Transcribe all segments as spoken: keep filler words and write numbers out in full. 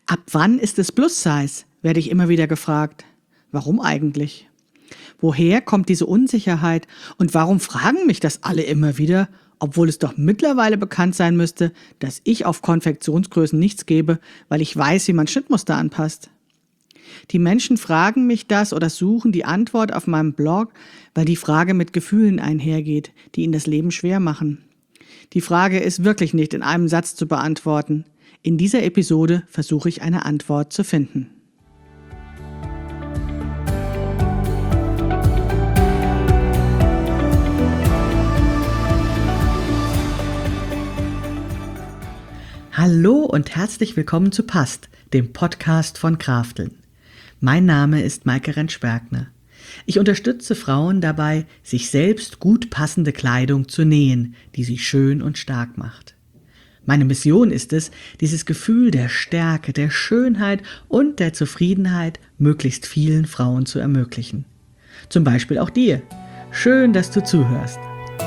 Ab wann ist es Plus-Size, werde ich immer wieder gefragt. Warum eigentlich? Woher kommt diese Unsicherheit und warum fragen mich das alle immer wieder, obwohl es doch mittlerweile bekannt sein müsste, dass ich auf Konfektionsgrößen nichts gebe, weil ich weiß, wie man Schnittmuster anpasst? Die Menschen fragen mich das oder suchen die Antwort auf meinem Blog, weil die Frage mit Gefühlen einhergeht, die ihnen das Leben schwer machen. Die Frage ist wirklich nicht in einem Satz zu beantworten. In dieser Episode versuche ich eine Antwort zu finden. Hallo und herzlich willkommen zu Passt, dem Podcast von Krafteln. Mein Name ist Maike Rentsch-Bergner. Ich unterstütze Frauen dabei, sich selbst gut passende Kleidung zu nähen, die sie schön und stark macht. Meine Mission ist es, dieses Gefühl der Stärke, der Schönheit und der Zufriedenheit möglichst vielen Frauen zu ermöglichen. Zum Beispiel auch dir. Schön, dass du zuhörst.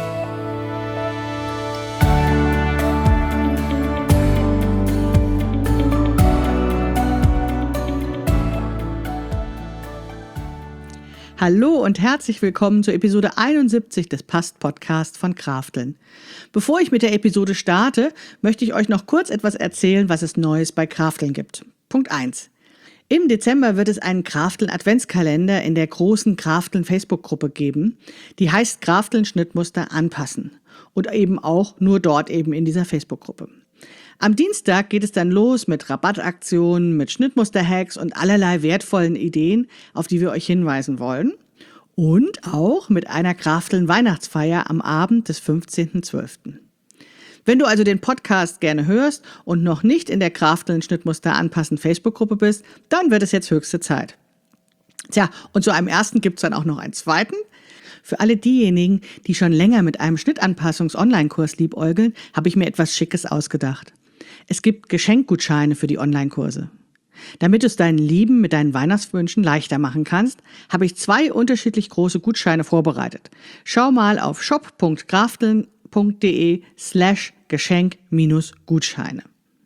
Hallo und herzlich willkommen zur Episode einundsiebzig des Passt-Podcast von Krafteln. Bevor ich mit der Episode starte, möchte ich euch noch kurz etwas erzählen, was es Neues bei Krafteln gibt. Punkt eins. Im Dezember wird es einen Krafteln-Adventskalender in der großen Krafteln-Facebook-Gruppe geben. Die heißt Krafteln Schnittmuster anpassen und eben auch nur dort eben in dieser Facebook-Gruppe. Am Dienstag geht es dann los mit Rabattaktionen, mit Schnittmuster-Hacks und allerlei wertvollen Ideen, auf die wir euch hinweisen wollen. Und auch mit einer Krafteln-Weihnachtsfeier am Abend des fünfzehnten zwölften Wenn du also den Podcast gerne hörst und noch nicht in der Krafteln Schnittmuster anpassen Facebook-Gruppe bist, dann wird es jetzt höchste Zeit. Tja, und zu einem ersten gibt es dann auch noch einen zweiten. Für alle diejenigen, die schon länger mit einem Schnittanpassungs-Online-Kurs liebäugeln, habe ich mir etwas Schickes ausgedacht. Es gibt Geschenkgutscheine für die Online-Kurse. Damit du es deinen Lieben mit deinen Weihnachtswünschen leichter machen kannst, habe ich zwei unterschiedlich große Gutscheine vorbereitet. Schau mal auf shop.krafteln.de slash Geschenk-Gutscheine.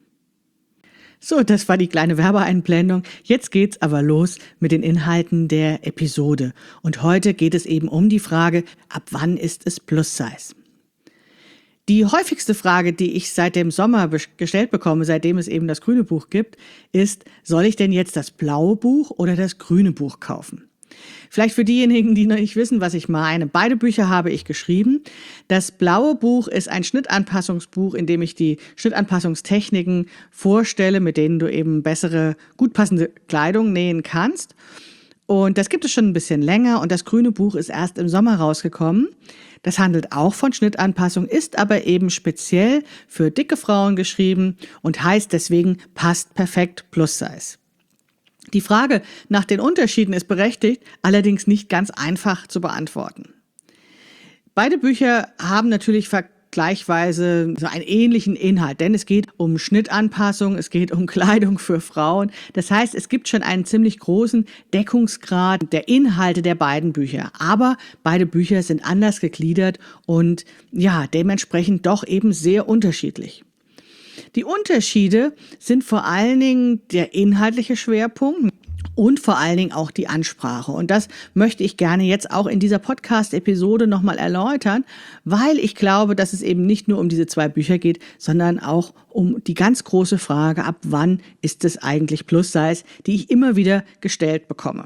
So, das war die kleine Werbeeinblendung. Jetzt geht's aber los mit den Inhalten der Episode. Und heute geht es eben um die Frage, ab wann ist es Plus-Size? Die häufigste Frage, die ich seit dem Sommer gestellt bekomme, seitdem es eben das grüne Buch gibt, ist, soll ich denn jetzt das blaue Buch oder das grüne Buch kaufen? Vielleicht für diejenigen, die noch nicht wissen, was ich meine. Beide Bücher habe ich geschrieben. Das blaue Buch ist ein Schnittanpassungsbuch, in dem ich die Schnittanpassungstechniken vorstelle, mit denen du eben bessere, gut passende Kleidung nähen kannst. Und das gibt es schon ein bisschen länger und das grüne Buch ist erst im Sommer rausgekommen. Das handelt auch von Schnittanpassung, ist aber eben speziell für dicke Frauen geschrieben und heißt deswegen Passt perfekt Plus-Size. Die Frage nach den Unterschieden ist berechtigt, allerdings nicht ganz einfach zu beantworten. Beide Bücher haben natürlich vergleichsweise so einen ähnlichen Inhalt, denn es geht um Schnittanpassung, es geht um Kleidung für Frauen. Das heißt, es gibt schon einen ziemlich großen Deckungsgrad der Inhalte der beiden Bücher. Aber beide Bücher sind anders gegliedert und ja, dementsprechend doch eben sehr unterschiedlich. Die Unterschiede sind vor allen Dingen der inhaltliche Schwerpunkt und vor allen Dingen auch die Ansprache. Und das möchte ich gerne jetzt auch in dieser Podcast-Episode nochmal erläutern, weil ich glaube, dass es eben nicht nur um diese zwei Bücher geht, sondern auch um die ganz große Frage, ab wann ist es eigentlich Plus-Size, die ich immer wieder gestellt bekomme.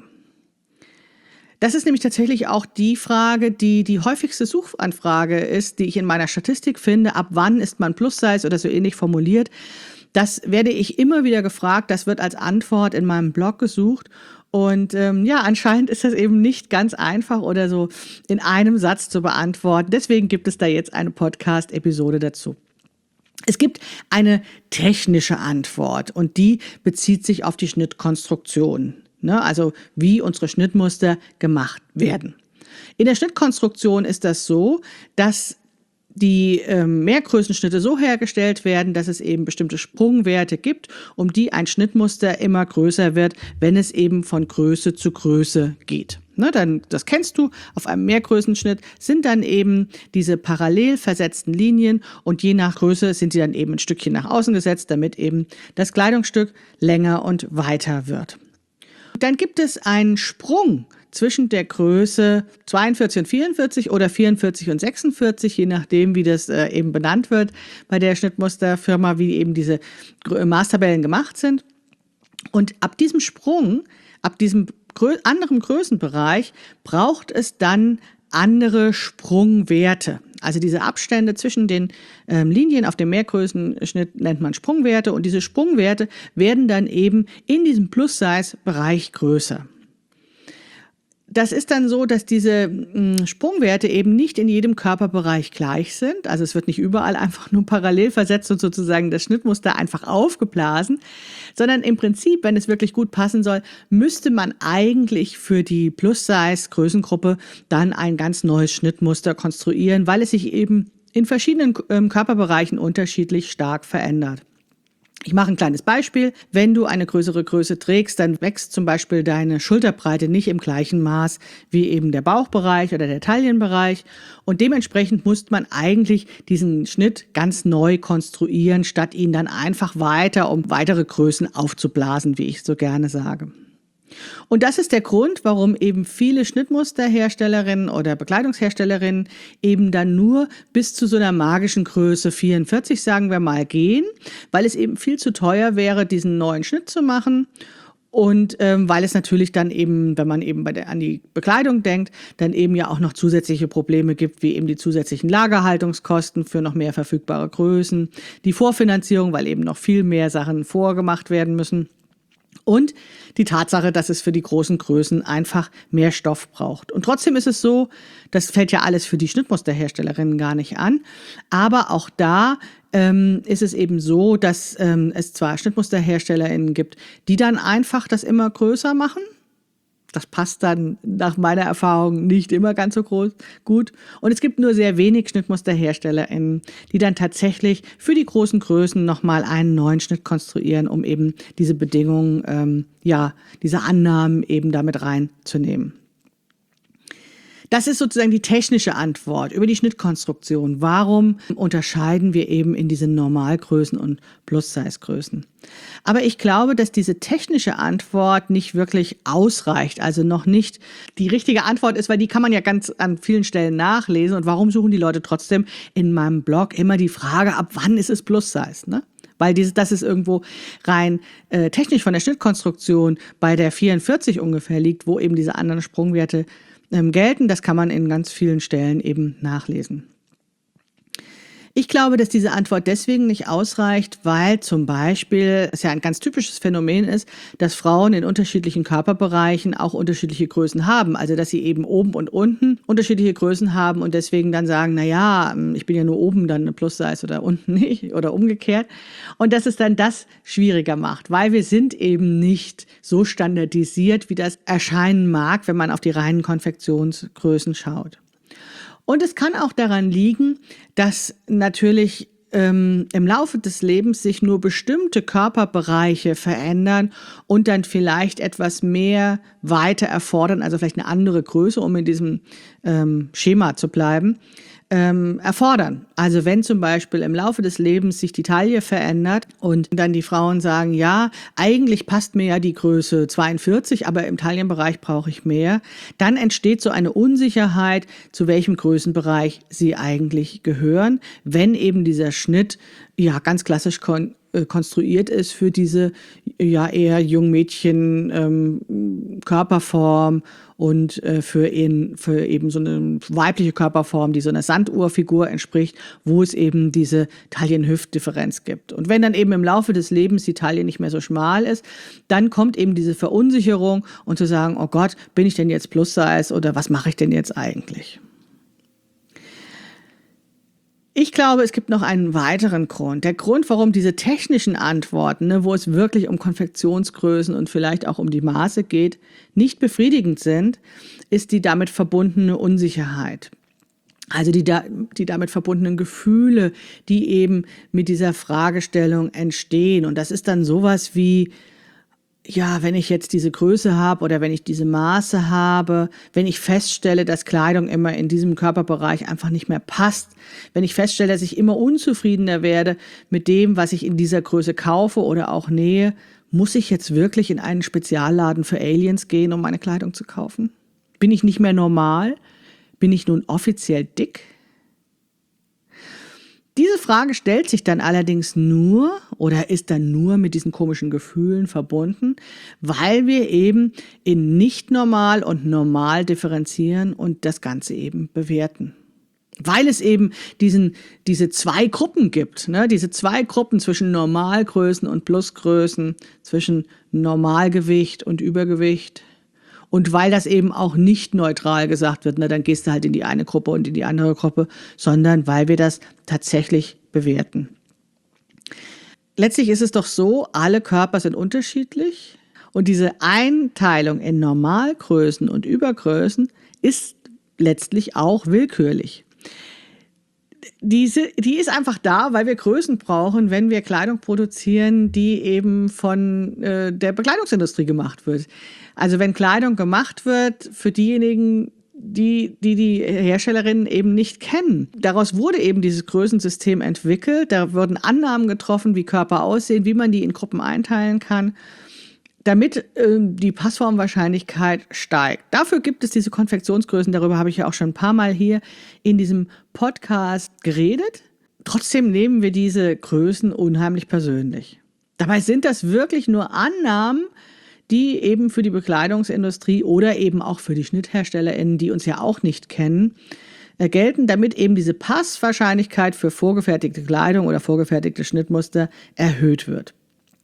Das ist nämlich tatsächlich auch die Frage, die die häufigste Suchanfrage ist, die ich in meiner Statistik finde. Ab wann ist man Plus-Size oder so ähnlich formuliert? Das werde ich immer wieder gefragt. Das wird als Antwort in meinem Blog gesucht. Und ähm, ja, anscheinend ist das eben nicht ganz einfach oder so in einem Satz zu beantworten. Deswegen gibt es da jetzt eine Podcast-Episode dazu. Es gibt eine technische Antwort und die bezieht sich auf die Schnittkonstruktion. Ne, also wie unsere Schnittmuster gemacht werden. In der Schnittkonstruktion ist das so, dass die ähm, Mehrgrößenschnitte so hergestellt werden, dass es eben bestimmte Sprungwerte gibt, um die ein Schnittmuster immer größer wird, wenn es eben von Größe zu Größe geht. Ne, dann, das kennst du, auf einem Mehrgrößenschnitt sind dann eben diese parallel versetzten Linien und je nach Größe sind sie dann eben ein Stückchen nach außen gesetzt, damit eben das Kleidungsstück länger und weiter wird. Dann gibt es einen Sprung zwischen der Größe zweiundvierzig und vierundvierzig oder vierundvierzig und sechsundvierzig, je nachdem, wie das äh, eben benannt wird bei der Schnittmusterfirma, wie eben diese Maßtabellen gemacht sind. Und ab diesem Sprung, ab diesem grö- anderen Größenbereich, braucht es dann andere Sprungwerte. Also diese Abstände zwischen den ähm, Linien auf dem Mehrgrößenschnitt nennt man Sprungwerte und diese Sprungwerte werden dann eben in diesem Plus-Size-Bereich größer. Das ist dann so, dass diese mh, Sprungwerte eben nicht in jedem Körperbereich gleich sind. Also es wird nicht überall einfach nur parallel versetzt und sozusagen das Schnittmuster einfach aufgeblasen, sondern im Prinzip, wenn es wirklich gut passen soll, müsste man eigentlich für die Plus-Size-Größengruppe dann ein ganz neues Schnittmuster konstruieren, weil es sich eben in verschiedenen ähm, Körperbereichen unterschiedlich stark verändert. Ich mache ein kleines Beispiel. Wenn du eine größere Größe trägst, dann wächst zum Beispiel deine Schulterbreite nicht im gleichen Maß wie eben der Bauchbereich oder der Taillenbereich. Und dementsprechend muss man eigentlich diesen Schnitt ganz neu konstruieren, statt ihn dann einfach weiter um weitere Größen aufzublasen, wie ich so gerne sage. Und das ist der Grund, warum eben viele Schnittmusterherstellerinnen oder Bekleidungsherstellerinnen eben dann nur bis zu so einer magischen Größe vierundvierzig, sagen wir mal, gehen, weil es eben viel zu teuer wäre, diesen neuen Schnitt zu machen. Und ähm, weil es natürlich dann eben, wenn man eben bei der, an die Bekleidung denkt, dann eben ja auch noch zusätzliche Probleme gibt, wie eben die zusätzlichen Lagerhaltungskosten für noch mehr verfügbare Größen, die Vorfinanzierung, weil eben noch viel mehr Sachen vorgemacht werden müssen. Und die Tatsache, dass es für die großen Größen einfach mehr Stoff braucht. Und trotzdem ist es so, das fällt ja alles für die Schnittmusterherstellerinnen gar nicht an, aber auch da ähm, ist es eben so, dass ähm, es zwar Schnittmusterherstellerinnen gibt, die dann einfach das immer größer machen. Das passt dann nach meiner Erfahrung nicht immer ganz so groß, gut. Und es gibt nur sehr wenig SchnittmusterherstellerInnen, die dann tatsächlich für die großen Größen nochmal einen neuen Schnitt konstruieren, um eben diese Bedingungen, ähm, ja, diese Annahmen eben damit reinzunehmen. Das ist sozusagen die technische Antwort über die Schnittkonstruktion. Warum unterscheiden wir eben in diese Normalgrößen und Plus-Size-Größen? Aber ich glaube, dass diese technische Antwort nicht wirklich ausreicht, also noch nicht die richtige Antwort ist, weil die kann man ja ganz an vielen Stellen nachlesen. Und warum suchen die Leute trotzdem in meinem Blog immer die Frage, ab wann ist es Plus-Size, ne? Weil dieses, das ist irgendwo rein äh, technisch von der Schnittkonstruktion bei der vierundvierzig ungefähr liegt, wo eben diese anderen Sprungwerte ähm, gelten. Das kann man in ganz vielen Stellen eben nachlesen. Ich glaube, dass diese Antwort deswegen nicht ausreicht, weil zum Beispiel es ja ein ganz typisches Phänomen ist, dass Frauen in unterschiedlichen Körperbereichen auch unterschiedliche Größen haben. Also, dass sie eben oben und unten unterschiedliche Größen haben und deswegen dann sagen, na ja, ich bin ja nur oben dann eine Plus-Size oder unten nicht oder umgekehrt. Und dass es dann das schwieriger macht, weil wir sind eben nicht so standardisiert, wie das erscheinen mag, wenn man auf die reinen Konfektionsgrößen schaut. Und es kann auch daran liegen, dass natürlich ähm, im Laufe des Lebens sich nur bestimmte Körperbereiche verändern und dann vielleicht etwas mehr weiter erfordern, also vielleicht eine andere Größe, um in diesem ähm, Schema zu bleiben, ähm, erfordern. Also wenn zum Beispiel im Laufe des Lebens sich die Taille verändert und dann die Frauen sagen, ja, eigentlich passt mir ja die Größe zweiundvierzig, aber im Taillenbereich brauche ich mehr, dann entsteht so eine Unsicherheit, zu welchem Größenbereich sie eigentlich gehören, wenn eben dieser Schnitt ja ganz klassisch kon- äh, konstruiert ist für diese ja eher Jungmädchen ähm, Körperform und äh, für, ihn, für eben so eine weibliche Körperform, die so einer Sanduhrfigur entspricht, wo es eben diese Taillen-Hüft-Differenz gibt. Und wenn dann eben im Laufe des Lebens die Taille nicht mehr so schmal ist, dann kommt eben diese Verunsicherung und zu sagen, oh Gott, bin ich denn jetzt Plus-Size oder was mache ich denn jetzt eigentlich? Ich glaube, es gibt noch einen weiteren Grund. Der Grund, warum diese technischen Antworten, ne, wo es wirklich um Konfektionsgrößen und vielleicht auch um die Maße geht, nicht befriedigend sind, ist die damit verbundene Unsicherheit. Also die, da, die damit verbundenen Gefühle, die eben mit dieser Fragestellung entstehen. Und das ist dann sowas wie, ja, wenn ich jetzt diese Größe habe oder wenn ich diese Maße habe, wenn ich feststelle, dass Kleidung immer in diesem Körperbereich einfach nicht mehr passt, wenn ich feststelle, dass ich immer unzufriedener werde mit dem, was ich in dieser Größe kaufe oder auch nähe, muss ich jetzt wirklich in einen Spezialladen für Aliens gehen, um meine Kleidung zu kaufen? Bin ich nicht mehr normal? Bin ich nun offiziell dick? Diese Frage stellt sich dann allerdings nur oder ist dann nur mit diesen komischen Gefühlen verbunden, weil wir eben in nicht normal und normal differenzieren und das Ganze eben bewerten. Weil es eben diesen, diese zwei Gruppen gibt, ne? Diese zwei Gruppen zwischen Normalgrößen und Plusgrößen, zwischen Normalgewicht und Übergewicht. Und weil das eben auch nicht neutral gesagt wird, ne, dann gehst du halt in die eine Gruppe und in die andere Gruppe, sondern weil wir das tatsächlich bewerten. Letztlich ist es doch so, alle Körper sind unterschiedlich und diese Einteilung in Normalgrößen und Übergrößen ist letztlich auch willkürlich. Diese, die ist einfach da, weil wir Größen brauchen, wenn wir Kleidung produzieren, die eben von äh, der Bekleidungsindustrie gemacht wird. Also wenn Kleidung gemacht wird für diejenigen, die, die die Herstellerinnen eben nicht kennen. Daraus wurde eben dieses Größensystem entwickelt. Da wurden Annahmen getroffen, wie Körper aussehen, wie man die in Gruppen einteilen kann, damit äh, die Passformwahrscheinlichkeit steigt. Dafür gibt es diese Konfektionsgrößen, darüber habe ich ja auch schon ein paar Mal hier in diesem Podcast geredet. Trotzdem nehmen wir diese Größen unheimlich persönlich. Dabei sind das wirklich nur Annahmen, die eben für die Bekleidungsindustrie oder eben auch für die SchnittherstellerInnen, die uns ja auch nicht kennen, äh, gelten, damit eben diese Passwahrscheinlichkeit für vorgefertigte Kleidung oder vorgefertigte Schnittmuster erhöht wird.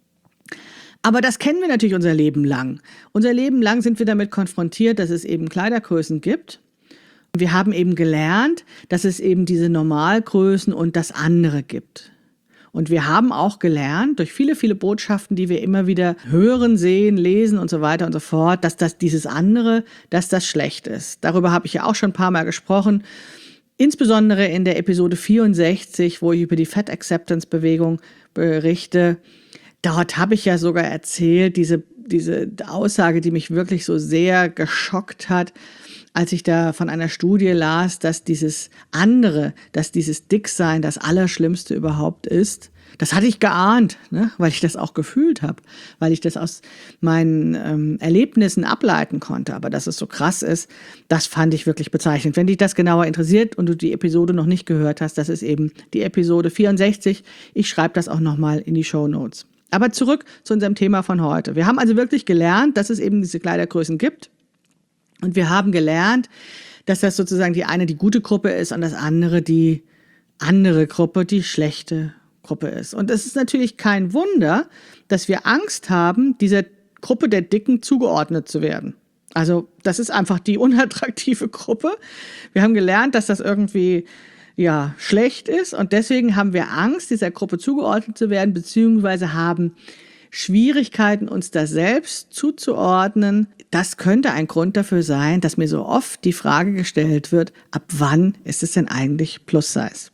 Aber das kennen wir natürlich unser Leben lang. Unser Leben lang sind wir damit konfrontiert, dass es eben Kleidergrößen gibt. Wir haben eben gelernt, dass es eben diese Normalgrößen und das andere gibt. Und wir haben auch gelernt, durch viele, viele Botschaften, die wir immer wieder hören, sehen, lesen und so weiter und so fort, dass das dieses andere, dass das schlecht ist. Darüber habe ich ja auch schon ein paar Mal gesprochen. Insbesondere in der Episode vierundsechzig, wo ich über die Fat Acceptance Bewegung berichte. Dort habe ich ja sogar erzählt, diese, diese Aussage, die mich wirklich so sehr geschockt hat, als ich da von einer Studie las, dass dieses andere, dass dieses Dicksein das Allerschlimmste überhaupt ist. Das hatte ich geahnt, ne? Weil ich das auch gefühlt habe, weil ich das aus meinen ähm, Erlebnissen ableiten konnte. Aber dass es so krass ist, das fand ich wirklich bezeichnend. Wenn dich das genauer interessiert und du die Episode noch nicht gehört hast, das ist eben die Episode vierundsechzig. Ich schreibe das auch nochmal in die Shownotes. Aber zurück zu unserem Thema von heute. Wir haben also wirklich gelernt, dass es eben diese Kleidergrößen gibt. Und wir haben gelernt, dass das sozusagen die eine die gute Gruppe ist und das andere die andere Gruppe, die schlechte Gruppe ist. Und es ist natürlich kein Wunder, dass wir Angst haben, dieser Gruppe der Dicken zugeordnet zu werden. Also das ist einfach die unattraktive Gruppe. Wir haben gelernt, dass das irgendwie ja schlecht ist und deswegen haben wir Angst, dieser Gruppe zugeordnet zu werden, beziehungsweise haben Schwierigkeiten, uns da selbst zuzuordnen. Das könnte ein Grund dafür sein, dass mir so oft die Frage gestellt wird, ab wann ist es denn eigentlich Plus-Size?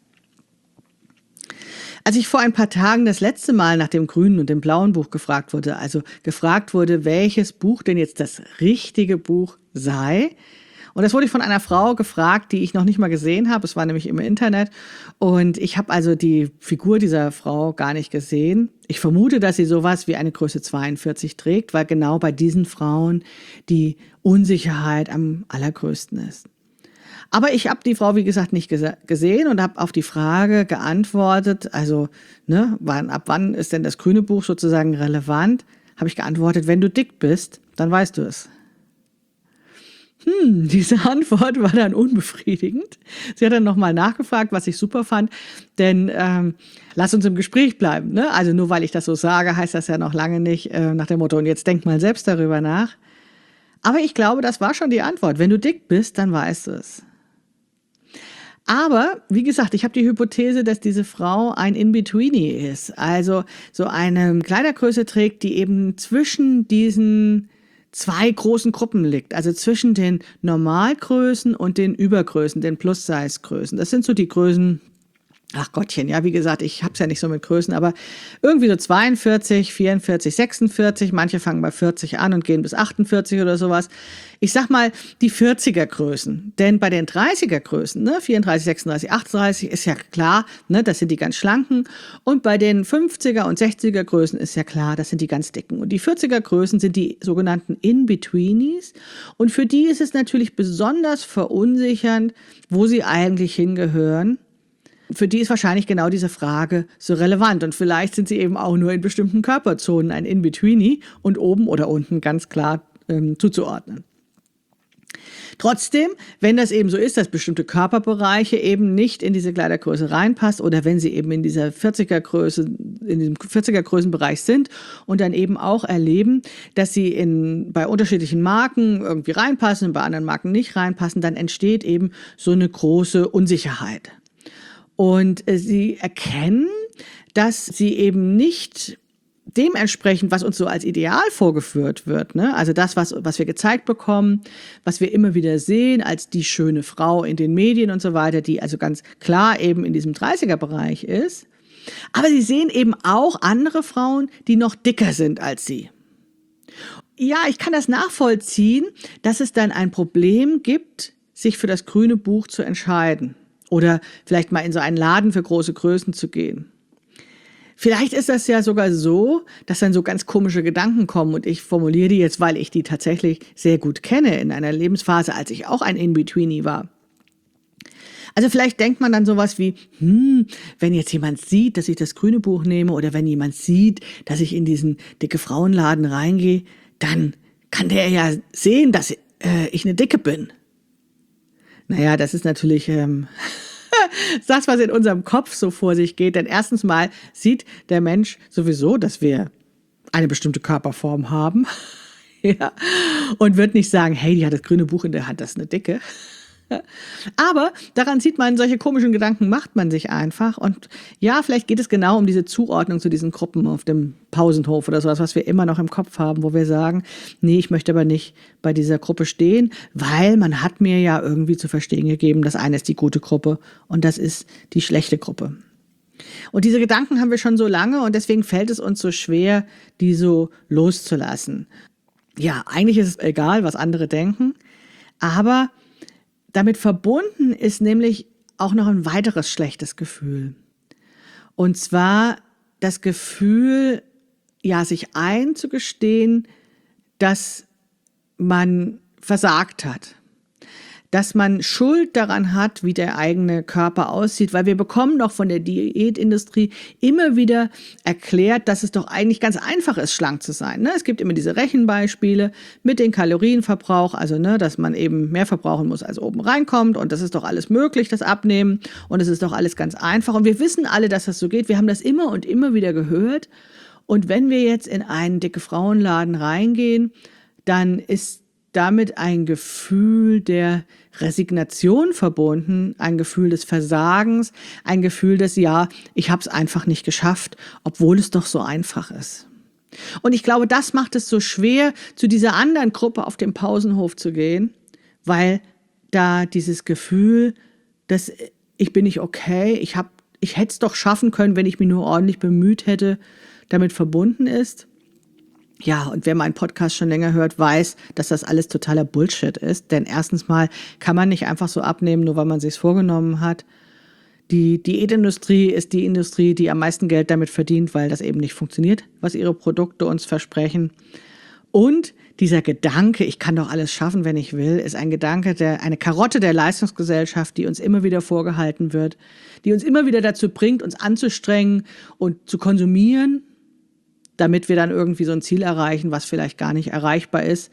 Als ich vor ein paar Tagen das letzte Mal nach dem grünen und dem blauen Buch gefragt wurde, also gefragt wurde, welches Buch denn jetzt das richtige Buch sei, und das wurde ich von einer Frau gefragt, die ich noch nicht mal gesehen habe. Es war nämlich im Internet. Und ich habe also die Figur dieser Frau gar nicht gesehen. Ich vermute, dass sie sowas wie eine Größe zweiundvierzig trägt, weil genau bei diesen Frauen die Unsicherheit am allergrößten ist. Aber ich habe die Frau, wie gesagt, nicht gese- gesehen und habe auf die Frage geantwortet, also ne, wann, ab wann ist denn das grüne Buch sozusagen relevant, habe ich geantwortet, wenn du dick bist, dann weißt du es. Hm, diese Antwort war dann unbefriedigend. Sie hat dann nochmal nachgefragt, was ich super fand, denn ähm, lass uns im Gespräch bleiben. Ne? Also nur weil ich das so sage, heißt das ja noch lange nicht äh, nach dem Motto, und jetzt denk mal selbst darüber nach. Aber ich glaube, das war schon die Antwort. Wenn du dick bist, dann weißt du es. Aber, wie gesagt, ich habe die Hypothese, dass diese Frau ein In-Betweenie ist. Also so eine Kleidergröße trägt, die eben zwischen diesen zwei großen Gruppen liegt, also zwischen den Normalgrößen und den Übergrößen, den Plus-Size-Größen. Das sind so die Größen ach Gottchen, ja, wie gesagt, ich hab's ja nicht so mit Größen, aber irgendwie so zweiundvierzig, vierundvierzig, sechsundvierzig, manche fangen bei vierzig an und gehen bis achtundvierzig oder sowas. Ich sag mal, die vierziger Größen, denn bei den dreißiger Größen, ne, vierunddreißig, sechsunddreißig, achtunddreißig ist ja klar, ne, das sind die ganz schlanken, und bei den fünfziger und sechziger Größen ist ja klar, das sind die ganz dicken, und die vierziger Größen sind die sogenannten In-Betweenies, und für die ist es natürlich besonders verunsichernd, wo sie eigentlich hingehören. Für die ist wahrscheinlich genau diese Frage so relevant, und vielleicht sind sie eben auch nur in bestimmten Körperzonen ein In-Betweenie und oben oder unten ganz klar ähm, zuzuordnen. Trotzdem, wenn das eben so ist, dass bestimmte Körperbereiche eben nicht in diese Kleidergröße reinpasst oder wenn sie eben in dieser vierziger Größe, in diesem vierziger Größenbereich sind und dann eben auch erleben, dass sie in, bei unterschiedlichen Marken irgendwie reinpassen und bei anderen Marken nicht reinpassen, dann entsteht eben so eine große Unsicherheit. Und äh, sie erkennen, dass sie eben nicht dementsprechend, was uns so als Ideal vorgeführt wird, ne? Also das, was, was wir gezeigt bekommen, was wir immer wieder sehen als die schöne Frau in den Medien und so weiter, die also ganz klar eben in diesem dreißiger-Bereich ist. Aber sie sehen eben auch andere Frauen, die noch dicker sind als sie. Ja, ich kann das nachvollziehen, dass es dann ein Problem gibt, sich für das grüne Buch zu entscheiden. Oder vielleicht mal in so einen Laden für große Größen zu gehen. Vielleicht ist das ja sogar so, dass dann so ganz komische Gedanken kommen, und ich formuliere die jetzt, weil ich die tatsächlich sehr gut kenne in einer Lebensphase, als ich auch ein In-Betweenie war. Also vielleicht denkt man dann sowas wie, hm, wenn jetzt jemand sieht, dass ich das grüne Buch nehme, oder wenn jemand sieht, dass ich in diesen dicke Frauenladen reingehe, dann kann der ja sehen, dass äh, ich eine Dicke bin. Naja, das ist natürlich ähm, das, was in unserem Kopf so vor sich geht. Denn erstens mal sieht der Mensch sowieso, dass wir eine bestimmte Körperform haben. Ja. Und wird nicht sagen, hey, die hat das grüne Buch in der Hand, das ist eine Dicke. Aber daran sieht man, solche komischen Gedanken macht man sich einfach. Und ja, vielleicht geht es genau um diese Zuordnung zu diesen Gruppen auf dem Pausenhof oder sowas, was wir immer noch im Kopf haben, wo wir sagen, nee, ich möchte aber nicht bei dieser Gruppe stehen, weil man hat mir ja irgendwie zu verstehen gegeben, das eine ist die gute Gruppe und das ist die schlechte Gruppe. Und diese Gedanken haben wir schon so lange, und deswegen fällt es uns so schwer, die so loszulassen. Ja, eigentlich ist es egal, was andere denken, aber damit verbunden ist nämlich auch noch ein weiteres schlechtes Gefühl. Und zwar das Gefühl, ja, sich einzugestehen, dass man versagt hat. Dass man Schuld daran hat, wie der eigene Körper aussieht, weil wir bekommen doch von der Diätindustrie immer wieder erklärt, dass es doch eigentlich ganz einfach ist, schlank zu sein. Ne? Es gibt immer diese Rechenbeispiele mit dem Kalorienverbrauch, also ne, dass man eben mehr verbrauchen muss, als oben reinkommt, und das ist doch alles möglich, das Abnehmen, und es ist doch alles ganz einfach, und wir wissen alle, dass das so geht. Wir haben das immer und immer wieder gehört, und wenn wir jetzt in einen dicke Frauenladen reingehen, dann ist damit ein Gefühl der Resignation verbunden, ein Gefühl des Versagens, ein Gefühl des, ja, ich habe es einfach nicht geschafft, obwohl es doch so einfach ist. Und ich glaube, das macht es so schwer, zu dieser anderen Gruppe auf dem Pausenhof zu gehen, weil da dieses Gefühl, dass ich bin nicht okay, ich hab, ich hätte es doch schaffen können, wenn ich mich nur ordentlich bemüht hätte, damit verbunden ist. Ja, und wer meinen Podcast schon länger hört, weiß, dass das alles totaler Bullshit ist. Denn erstens mal kann man nicht einfach so abnehmen, nur weil man sich's vorgenommen hat. Die Diätindustrie ist die Industrie, die am meisten Geld damit verdient, weil das eben nicht funktioniert, was ihre Produkte uns versprechen. Und dieser Gedanke, ich kann doch alles schaffen, wenn ich will, ist ein Gedanke, der, eine Karotte der Leistungsgesellschaft, die uns immer wieder vorgehalten wird, die uns immer wieder dazu bringt, uns anzustrengen und zu konsumieren, damit wir dann irgendwie so ein Ziel erreichen, was vielleicht gar nicht erreichbar ist.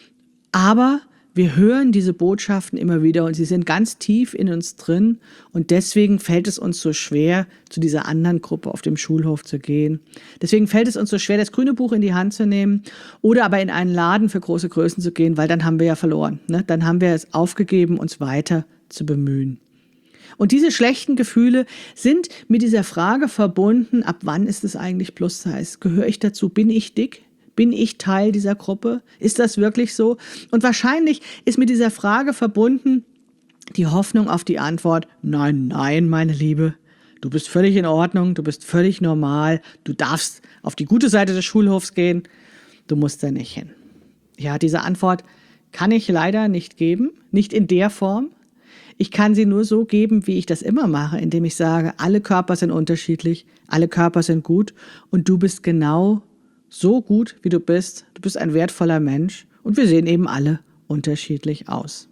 Aber wir hören diese Botschaften immer wieder, und sie sind ganz tief in uns drin, und deswegen fällt es uns so schwer, zu dieser anderen Gruppe auf dem Schulhof zu gehen. Deswegen fällt es uns so schwer, das grüne Buch in die Hand zu nehmen oder aber in einen Laden für große Größen zu gehen, weil dann haben wir ja verloren. Ne? Dann haben wir es aufgegeben, uns weiter zu bemühen. Und diese schlechten Gefühle sind mit dieser Frage verbunden, ab wann ist es eigentlich Plus-Size? Gehöre ich dazu? Bin ich dick? Bin ich Teil dieser Gruppe? Ist das wirklich so? Und wahrscheinlich ist mit dieser Frage verbunden die Hoffnung auf die Antwort, nein, nein, meine Liebe, Du bist völlig in Ordnung, du bist völlig normal, du darfst auf die gute Seite des Schulhofs gehen, du musst da nicht hin. Ja, diese Antwort kann ich leider nicht geben, nicht in der Form. Ich kann sie nur so geben, wie ich das immer mache, indem ich sage, alle Körper sind unterschiedlich, alle Körper sind gut und du bist genau so gut, wie du bist. Du bist ein wertvoller Mensch und wir sehen eben alle unterschiedlich aus.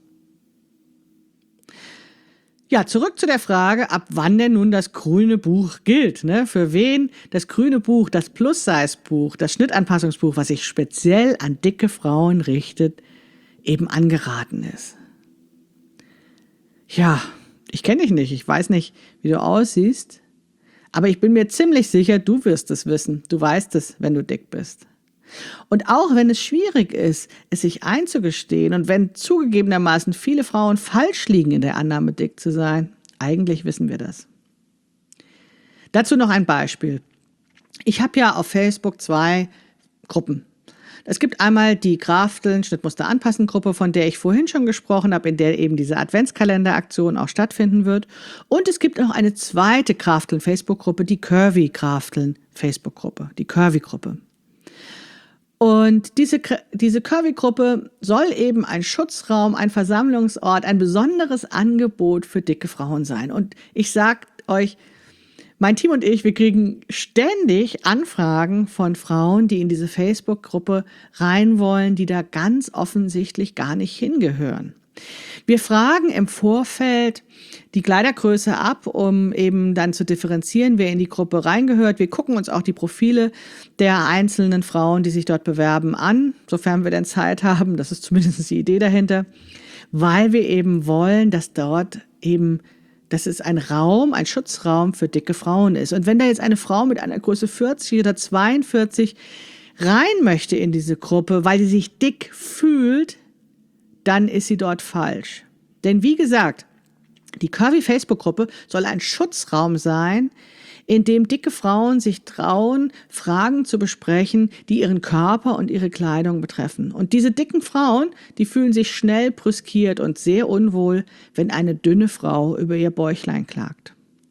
Ja, zurück zu der Frage, ab wann denn nun das grüne Buch gilt. Ne? Für wen das grüne Buch, das Plus-Size-Buch, das Schnittanpassungsbuch, was sich speziell an dicke Frauen richtet, eben angeraten ist. Ja, ich kenne dich nicht, ich weiß nicht, wie du aussiehst, aber ich bin mir ziemlich sicher, du wirst es wissen. Du weißt es, wenn du dick bist. Und auch wenn es schwierig ist, es sich einzugestehen und wenn zugegebenermaßen viele Frauen falsch liegen in der Annahme, dick zu sein, eigentlich wissen wir das. Dazu noch ein Beispiel. Ich habe ja auf Facebook zwei Gruppen. Es gibt einmal die Krafteln Schnittmuster anpassen Gruppe, von der ich vorhin schon gesprochen habe, in der eben diese Adventskalenderaktion auch stattfinden wird. Und es gibt noch eine zweite Krafteln Facebook-Gruppe, die Curvy Krafteln Facebook-Gruppe, die Curvy-Gruppe. Und diese, diese Curvy-Gruppe soll eben ein Schutzraum, ein Versammlungsort, ein besonderes Angebot für dicke Frauen sein. Und ich sage euch, mein Team und ich, wir kriegen ständig Anfragen von Frauen, die in diese Facebook-Gruppe rein wollen, die da ganz offensichtlich gar nicht hingehören. Wir fragen im Vorfeld die Kleidergröße ab, um eben dann zu differenzieren, wer in die Gruppe reingehört. Wir gucken uns auch die Profile der einzelnen Frauen, die sich dort bewerben, an, sofern wir denn Zeit haben. Das ist zumindest die Idee dahinter, weil wir eben wollen, dass dort eben dass es ein Raum, ein Schutzraum für dicke Frauen ist. Und wenn da jetzt eine Frau mit einer Größe vierzig oder zweiundvierzig rein möchte in diese Gruppe, weil sie sich dick fühlt, dann ist sie dort falsch. Denn wie gesagt, die Curvy-Facebook-Gruppe soll ein Schutzraum sein, in dem dicke Frauen sich trauen, Fragen zu besprechen, die ihren Körper und ihre Kleidung betreffen. Und diese dicken Frauen, die fühlen sich schnell brüskiert und sehr unwohl, wenn eine dünne Frau über ihr Bäuchlein klagt.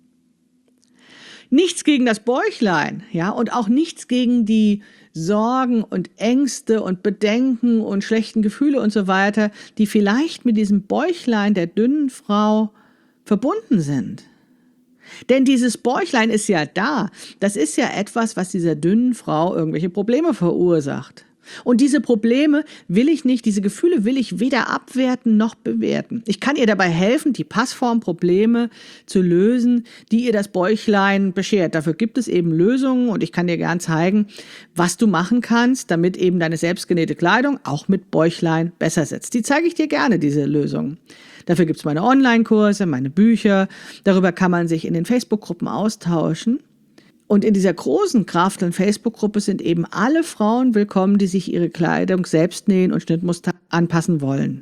Nichts gegen das Bäuchlein, ja, und auch nichts gegen die Sorgen und Ängste und Bedenken und schlechten Gefühle und so weiter, die vielleicht mit diesem Bäuchlein der dünnen Frau verbunden sind. Denn dieses Bäuchlein ist ja da. Das ist ja etwas, was dieser dünnen Frau irgendwelche Probleme verursacht. Und diese Probleme will ich nicht, diese Gefühle will ich weder abwerten noch bewerten. Ich kann ihr dabei helfen, die Passformprobleme zu lösen, die ihr das Bäuchlein beschert. Dafür gibt es eben Lösungen und ich kann dir gern zeigen, was du machen kannst, damit eben deine selbstgenähte Kleidung auch mit Bäuchlein besser sitzt. Die zeige ich dir gerne, diese Lösungen. Dafür gibt es meine Online-Kurse, meine Bücher. Darüber kann man sich in den Facebook-Gruppen austauschen. Und in dieser großen Krafteln-Facebook-Gruppe sind eben alle Frauen willkommen, die sich ihre Kleidung selbst nähen und Schnittmuster anpassen wollen.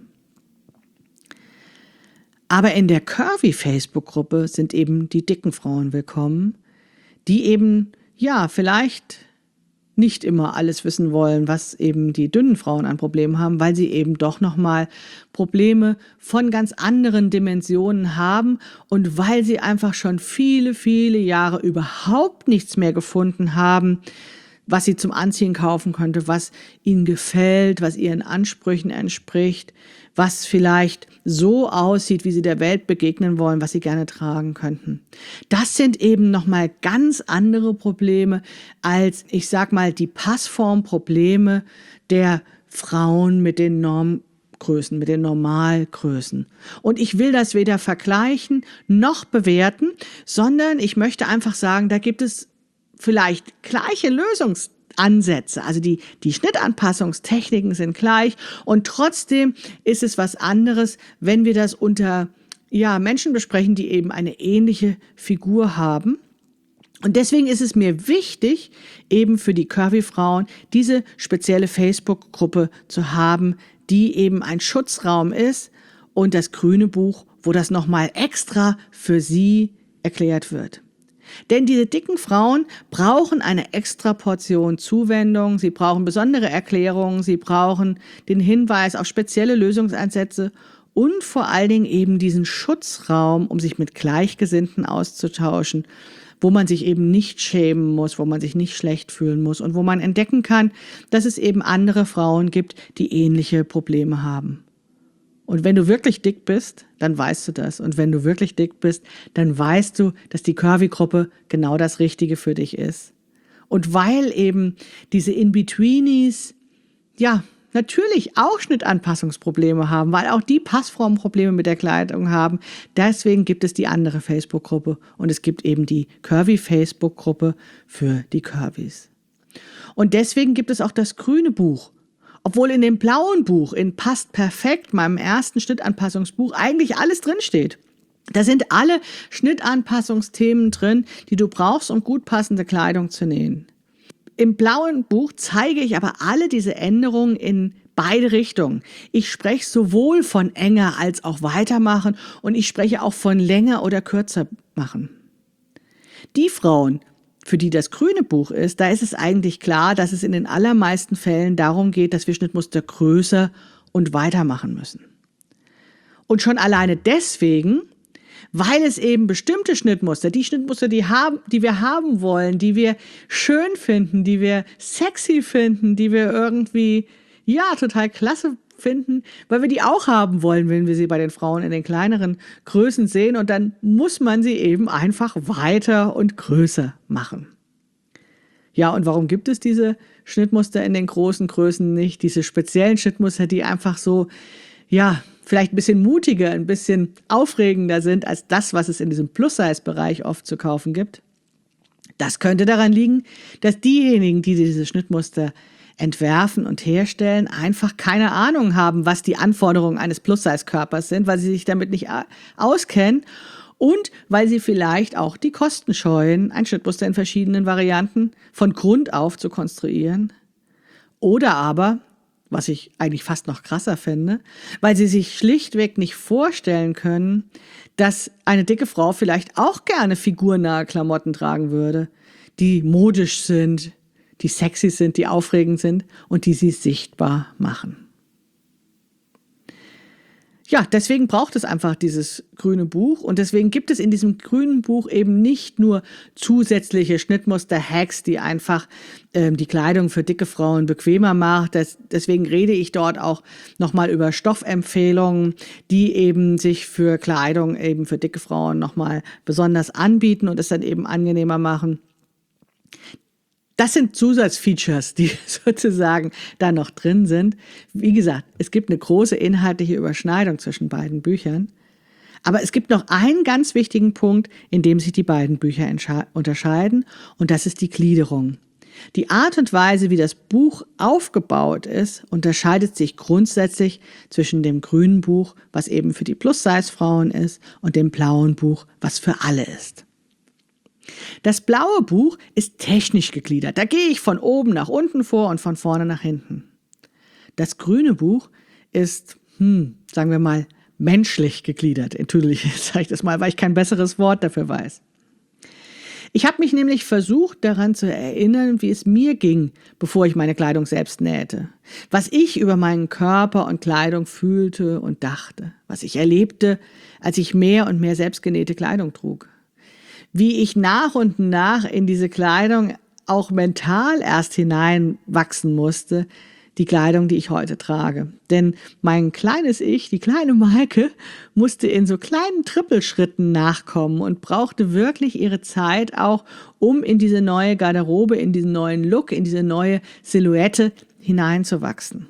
Aber in der Curvy-Facebook-Gruppe sind eben die dicken Frauen willkommen, die eben, ja, vielleicht nicht immer alles wissen wollen, was eben die dünnen Frauen an Problemen haben, weil sie eben doch nochmal Probleme von ganz anderen Dimensionen haben und weil sie einfach schon viele, viele Jahre überhaupt nichts mehr gefunden haben, was sie zum Anziehen kaufen könnte, was ihnen gefällt, was ihren Ansprüchen entspricht, was vielleicht so aussieht, wie sie der Welt begegnen wollen, was sie gerne tragen könnten. Das sind eben nochmal ganz andere Probleme als, ich sag mal, die Passformprobleme der Frauen mit den Normgrößen, mit den Normalgrößen. Und ich will das weder vergleichen noch bewerten, sondern ich möchte einfach sagen, da gibt es vielleicht gleiche Lösungsansätze, also die, die Schnittanpassungstechniken sind gleich und trotzdem ist es was anderes, wenn wir das unter ja, Menschen besprechen, die eben eine ähnliche Figur haben. Und deswegen ist es mir wichtig, eben für die Curvy-Frauen diese spezielle Facebook-Gruppe zu haben, die eben ein Schutzraum ist und das grüne Buch, wo das nochmal extra für sie erklärt wird. Denn diese dicken Frauen brauchen eine extra Portion Zuwendung, sie brauchen besondere Erklärungen, sie brauchen den Hinweis auf spezielle Lösungsansätze und vor allen Dingen eben diesen Schutzraum, um sich mit Gleichgesinnten auszutauschen, wo man sich eben nicht schämen muss, wo man sich nicht schlecht fühlen muss und wo man entdecken kann, dass es eben andere Frauen gibt, die ähnliche Probleme haben. Und wenn du wirklich dick bist, dann weißt du das. Und wenn du wirklich dick bist, dann weißt du, dass die Curvy-Gruppe genau das Richtige für dich ist. Und weil eben diese In-Betweenies, ja, natürlich auch Schnittanpassungsprobleme haben, weil auch die Passformprobleme mit der Kleidung haben. Deswegen gibt es die andere Facebook-Gruppe und es gibt eben die Curvy-Facebook-Gruppe für die Curvys. Und deswegen gibt es auch das grüne Buch. Obwohl in dem blauen Buch, in Passt perfekt, meinem ersten Schnittanpassungsbuch, eigentlich alles drinsteht. Da sind alle Schnittanpassungsthemen drin, die du brauchst, um gut passende Kleidung zu nähen. Im blauen Buch zeige ich aber alle diese Änderungen in beide Richtungen. Ich spreche sowohl von enger als auch weitermachen und ich spreche auch von länger oder kürzer machen. Die Frauen, für die das grüne Buch ist, da ist es eigentlich klar, dass es in den allermeisten Fällen darum geht, dass wir Schnittmuster größer und weitermachen müssen. Und schon alleine deswegen, weil es eben bestimmte Schnittmuster, die Schnittmuster, die, haben, die wir haben wollen, die wir schön finden, die wir sexy finden, die wir irgendwie, ja, total klasse finden, weil wir die auch haben wollen, wenn wir sie bei den Frauen in den kleineren Größen sehen. Und dann muss man sie eben einfach weiter und größer machen. Ja, und warum gibt es diese Schnittmuster in den großen Größen nicht? Diese speziellen Schnittmuster, die einfach so, ja, vielleicht ein bisschen mutiger, ein bisschen aufregender sind als das, was es in diesem Plus-Size-Bereich oft zu kaufen gibt. Das könnte daran liegen, dass diejenigen, die diese Schnittmuster entwerfen und herstellen, einfach keine Ahnung haben, was die Anforderungen eines Plus-Size-Körpers sind, weil sie sich damit nicht auskennen und weil sie vielleicht auch die Kosten scheuen, ein Schnittmuster in verschiedenen Varianten von Grund auf zu konstruieren. Oder aber, was ich eigentlich fast noch krasser finde, weil sie sich schlichtweg nicht vorstellen können, dass eine dicke Frau vielleicht auch gerne figurnahe Klamotten tragen würde, die modisch sind, die sexy sind, die aufregend sind und die sie sichtbar machen. Ja, deswegen braucht es einfach dieses grüne Buch und deswegen gibt es in diesem grünen Buch eben nicht nur zusätzliche Schnittmuster-Hacks, die einfach ähm, die Kleidung für dicke Frauen bequemer macht. Das, deswegen rede ich dort auch nochmal über Stoffempfehlungen, die eben sich für Kleidung eben für dicke Frauen nochmal besonders anbieten und es dann eben angenehmer machen. Das sind Zusatzfeatures, die sozusagen da noch drin sind. Wie gesagt, es gibt eine große inhaltliche Überschneidung zwischen beiden Büchern. Aber es gibt noch einen ganz wichtigen Punkt, in dem sich die beiden Bücher unterscheiden, und das ist die Gliederung. Die Art und Weise, wie das Buch aufgebaut ist, unterscheidet sich grundsätzlich zwischen dem grünen Buch, was eben für die Plus-Size-Frauen ist, und dem blauen Buch, was für alle ist. Das blaue Buch ist technisch gegliedert. Da gehe ich von oben nach unten vor und von vorne nach hinten. Das grüne Buch ist, hm, sagen wir mal, menschlich gegliedert. Natürlich sage ich das mal, weil ich kein besseres Wort dafür weiß. Ich habe mich nämlich versucht, daran zu erinnern, wie es mir ging, bevor ich meine Kleidung selbst nähte. Was ich über meinen Körper und Kleidung fühlte und dachte. Was ich erlebte, als ich mehr und mehr selbstgenähte Kleidung trug. Wie ich nach und nach in diese Kleidung auch mental erst hineinwachsen musste, die Kleidung, die ich heute trage. Denn mein kleines Ich, die kleine Maike, musste in so kleinen Trippelschritten nachkommen und brauchte wirklich ihre Zeit auch, um in diese neue Garderobe, in diesen neuen Look, in diese neue Silhouette hineinzuwachsen.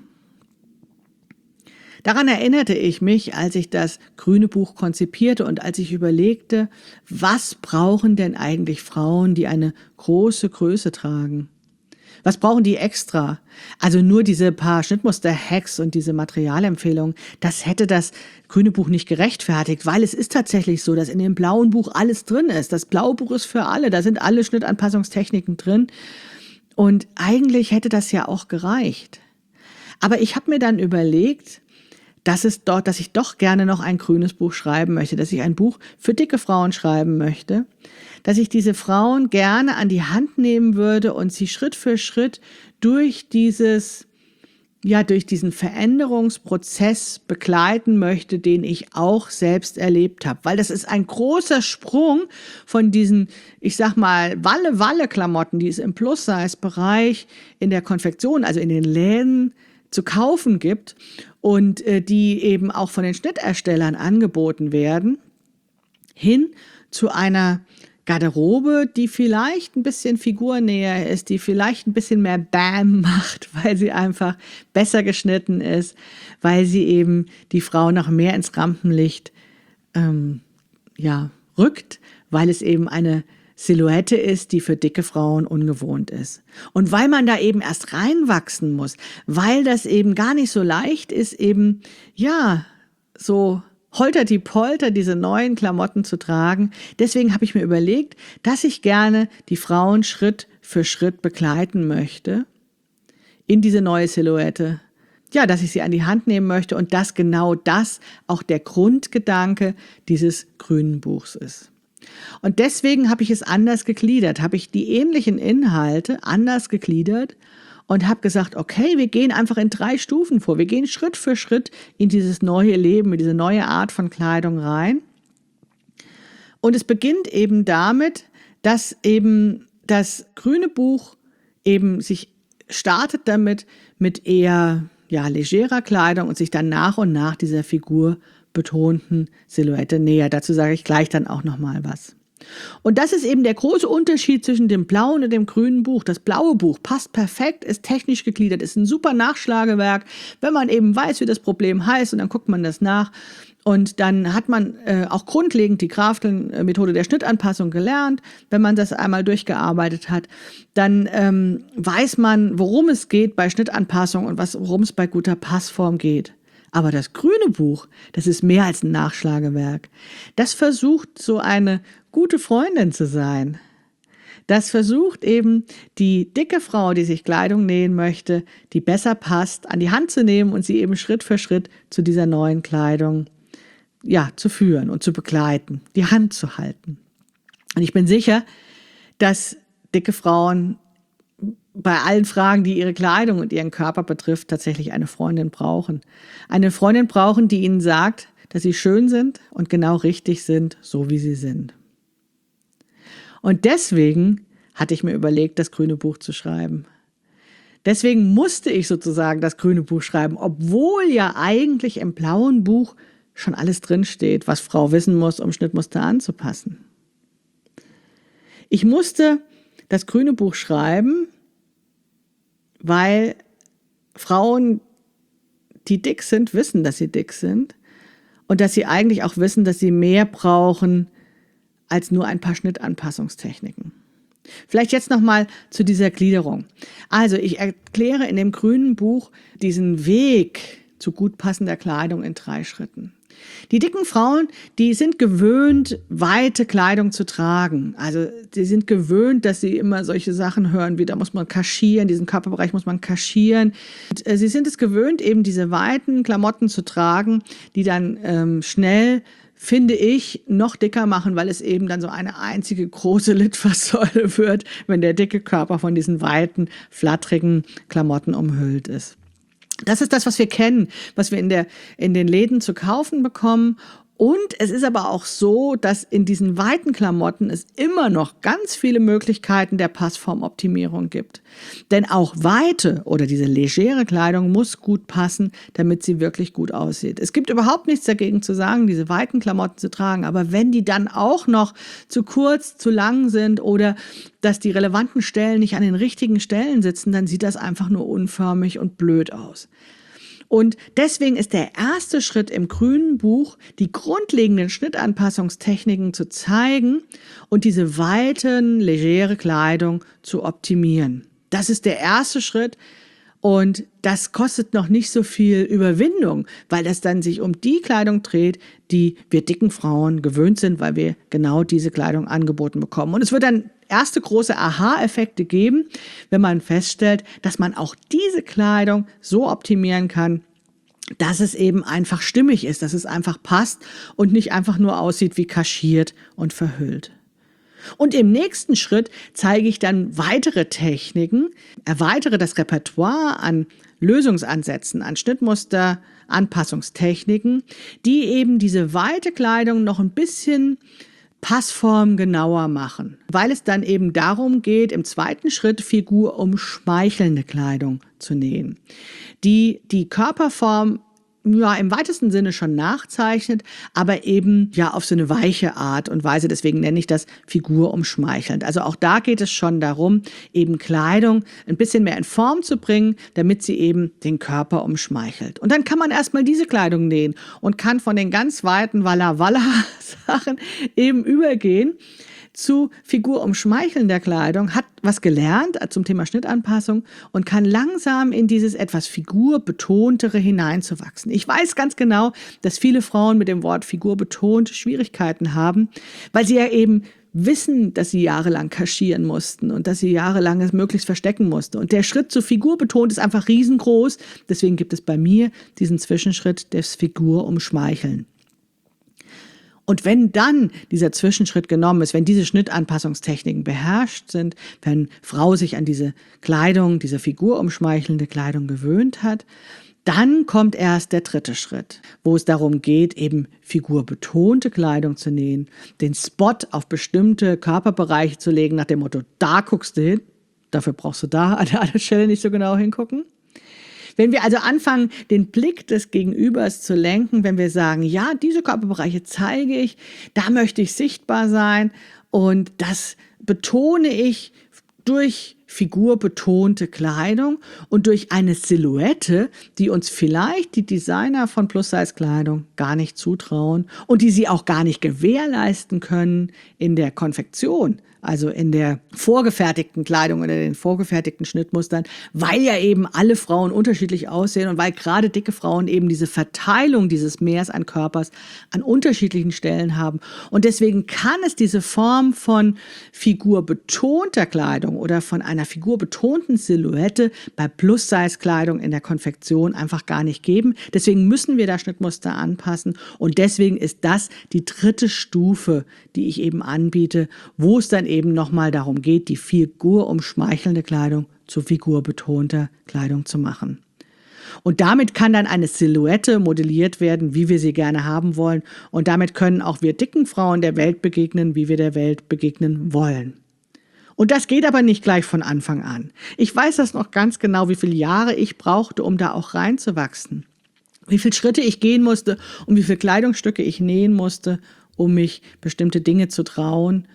Daran erinnerte ich mich, als ich das grüne Buch konzipierte und als ich überlegte, was brauchen denn eigentlich Frauen, die eine große Größe tragen? Was brauchen die extra? Also nur diese paar Schnittmuster-Hacks und diese Materialempfehlungen, das hätte das grüne Buch nicht gerechtfertigt, weil es ist tatsächlich so, dass in dem blauen Buch alles drin ist. Das blaue Buch ist für alle, da sind alle Schnittanpassungstechniken drin und eigentlich hätte das ja auch gereicht. Aber ich habe mir dann überlegt, dass es dort, dass ich doch gerne noch ein grünes Buch schreiben möchte, dass ich ein Buch für dicke Frauen schreiben möchte, dass ich diese Frauen gerne an die Hand nehmen würde und sie Schritt für Schritt durch dieses, ja durch diesen Veränderungsprozess begleiten möchte, den ich auch selbst erlebt habe. Weil das ist ein großer Sprung von diesen, ich sag mal, Walle-Walle-Klamotten, die es im Plus-Size-Bereich in der Konfektion, also in den Läden zu kaufen gibt und äh, die eben auch von den Schnitterstellern angeboten werden, hin zu einer Garderobe, die vielleicht ein bisschen figurnäher ist, die vielleicht ein bisschen mehr Bam macht, weil sie einfach besser geschnitten ist, weil sie eben die Frau noch mehr ins Rampenlicht ähm, ja, rückt, weil es eben eine Silhouette ist, die für dicke Frauen ungewohnt ist. Und weil man da eben erst reinwachsen muss, weil das eben gar nicht so leicht ist, eben, ja, so holter die Polter, diese neuen Klamotten zu tragen. Deswegen habe ich mir überlegt, dass ich gerne die Frauen Schritt für Schritt begleiten möchte in diese neue Silhouette. Ja, dass ich sie an die Hand nehmen möchte und dass genau das auch der Grundgedanke dieses grünen Buchs ist. Und deswegen habe ich es anders gegliedert, habe ich die ähnlichen Inhalte anders gegliedert und habe gesagt, okay, wir gehen einfach in drei Stufen vor. Wir gehen Schritt für Schritt in dieses neue Leben, in diese neue Art von Kleidung rein. Und es beginnt eben damit, dass eben das grüne Buch eben sich startet damit mit eher ja, legerer Kleidung und sich dann nach und nach dieser figurbetonten Silhouette nähert. Dazu sage ich gleich dann auch nochmal was. Und das ist eben der große Unterschied zwischen dem blauen und dem grünen Buch. Das blaue Buch passt perfekt, ist technisch gegliedert, ist ein super Nachschlagewerk, wenn man eben weiß, wie das Problem heißt und dann guckt man das nach. Und dann hat man äh, auch grundlegend die Grafton-Methode der Schnittanpassung gelernt. Wenn man das einmal durchgearbeitet hat, dann ähm, weiß man, worum es geht bei Schnittanpassung und was, worum es bei guter Passform geht. Aber das grüne Buch, das ist mehr als ein Nachschlagewerk. Das versucht, so eine gute Freundin zu sein. Das versucht eben, die dicke Frau, die sich Kleidung nähen möchte, die besser passt, an die Hand zu nehmen und sie eben Schritt für Schritt zu dieser neuen Kleidung ja, zu führen und zu begleiten, die Hand zu halten. Und ich bin sicher, dass dicke Frauen bei allen Fragen, die ihre Kleidung und ihren Körper betrifft, tatsächlich eine Freundin brauchen. Eine Freundin brauchen, die ihnen sagt, dass sie schön sind und genau richtig sind, so wie sie sind. Und deswegen hatte ich mir überlegt, das grüne Buch zu schreiben. Deswegen musste ich sozusagen das grüne Buch schreiben, obwohl ja eigentlich im blauen Buch schon alles drinsteht, was Frau wissen muss, um Schnittmuster anzupassen. Ich musste das grüne Buch schreiben, weil Frauen, die dick sind, wissen, dass sie dick sind und dass sie eigentlich auch wissen, dass sie mehr brauchen als nur ein paar Schnittanpassungstechniken. Vielleicht jetzt nochmal zu dieser Gliederung. Also ich erkläre in dem grünen Buch diesen Weg zu gut passender Kleidung in drei Schritten. Die dicken Frauen, die sind gewöhnt, weite Kleidung zu tragen. Also sie sind gewöhnt, dass sie immer solche Sachen hören, wie da muss man kaschieren, diesen Körperbereich muss man kaschieren. Und, äh, sie sind es gewöhnt, eben diese weiten Klamotten zu tragen, die dann ähm, schnell, finde ich, noch dicker machen, weil es eben dann so eine einzige große Litfaßsäule wird, wenn der dicke Körper von diesen weiten, flatterigen Klamotten umhüllt ist. Das ist das, was wir kennen, was wir in der, in den Läden zu kaufen bekommen. Und es ist aber auch so, dass in diesen weiten Klamotten es immer noch ganz viele Möglichkeiten der Passformoptimierung gibt. Denn auch Weite oder diese legere Kleidung muss gut passen, damit sie wirklich gut aussieht. Es gibt überhaupt nichts dagegen zu sagen, diese weiten Klamotten zu tragen. Aber wenn die dann auch noch zu kurz, zu lang sind oder dass die relevanten Stellen nicht an den richtigen Stellen sitzen, dann sieht das einfach nur unförmig und blöd aus. Und deswegen ist der erste Schritt im grünen Buch, die grundlegenden Schnittanpassungstechniken zu zeigen und diese weiten, legere Kleidung zu optimieren. Das ist der erste Schritt und das kostet noch nicht so viel Überwindung, weil das dann sich um die Kleidung dreht, die wir dicken Frauen gewöhnt sind, weil wir genau diese Kleidung angeboten bekommen. Und es wird dann erste große Aha-Effekte geben, wenn man feststellt, dass man auch diese Kleidung so optimieren kann, dass es eben einfach stimmig ist, dass es einfach passt und nicht einfach nur aussieht wie kaschiert und verhüllt. Und im nächsten Schritt zeige ich dann weitere Techniken, erweitere das Repertoire an Lösungsansätzen, an Schnittmuster, Anpassungstechniken, die eben diese weite Kleidung noch ein bisschen Passform genauer machen, weil es dann eben darum geht, im zweiten Schritt figurumschmeichelnde Kleidung zu nähen, die die Körperform ja im weitesten Sinne schon nachzeichnet, aber eben ja auf so eine weiche Art und Weise. Deswegen nenne ich das figurumschmeichelnd. Also auch da geht es schon darum, eben Kleidung ein bisschen mehr in Form zu bringen, damit sie eben den Körper umschmeichelt. Und dann kann man erstmal diese Kleidung nähen und kann von den ganz weiten Walla-Walla-Sachen eben übergehen zu figurumschmeichelnder Kleidung, hat was gelernt zum Thema Schnittanpassung und kann langsam in dieses etwas figurbetontere hineinzuwachsen. Ich weiß ganz genau, dass viele Frauen mit dem Wort figurbetont Schwierigkeiten haben, weil sie ja eben wissen, dass sie jahrelang kaschieren mussten und dass sie jahrelang es möglichst verstecken mussten. Und der Schritt zu figurbetont ist einfach riesengroß. Deswegen gibt es bei mir diesen Zwischenschritt des Figurumschmeicheln. Und wenn dann dieser Zwischenschritt genommen ist, wenn diese Schnittanpassungstechniken beherrscht sind, wenn Frau sich an diese Kleidung, diese figurumschmeichelnde Kleidung gewöhnt hat, dann kommt erst der dritte Schritt, wo es darum geht, eben figurbetonte Kleidung zu nähen, den Spot auf bestimmte Körperbereiche zu legen, nach dem Motto, da guckst du hin, dafür brauchst du da an der anderen Stelle nicht so genau hingucken. Wenn wir also anfangen, den Blick des Gegenübers zu lenken, wenn wir sagen, ja, diese Körperbereiche zeige ich, da möchte ich sichtbar sein und das betone ich durch figurbetonte Kleidung und durch eine Silhouette, die uns vielleicht die Designer von Plus-Size-Kleidung gar nicht zutrauen und die sie auch gar nicht gewährleisten können in der Konfektion, also in der vorgefertigten Kleidung oder den vorgefertigten Schnittmustern, weil ja eben alle Frauen unterschiedlich aussehen und weil gerade dicke Frauen eben diese Verteilung dieses Mehrs an Körpers an unterschiedlichen Stellen haben. Und deswegen kann es diese Form von figurbetonter Kleidung oder von einer figurbetonten Silhouette bei Plus-Size-Kleidung in der Konfektion einfach gar nicht geben. Deswegen müssen wir da Schnittmuster anpassen und deswegen ist das die dritte Stufe, die ich eben anbiete, wo es dann eben nochmal darum geht, die figurumschmeichelnde Kleidung zu figurbetonter Kleidung zu machen. Und damit kann dann eine Silhouette modelliert werden, wie wir sie gerne haben wollen. Und damit können auch wir dicken Frauen der Welt begegnen, wie wir der Welt begegnen wollen. Und das geht aber nicht gleich von Anfang an. Ich weiß das noch ganz genau, wie viele Jahre ich brauchte, um da auch reinzuwachsen. Wie viele Schritte ich gehen musste und wie viele Kleidungsstücke ich nähen musste, um mich bestimmte Dinge zu trauen.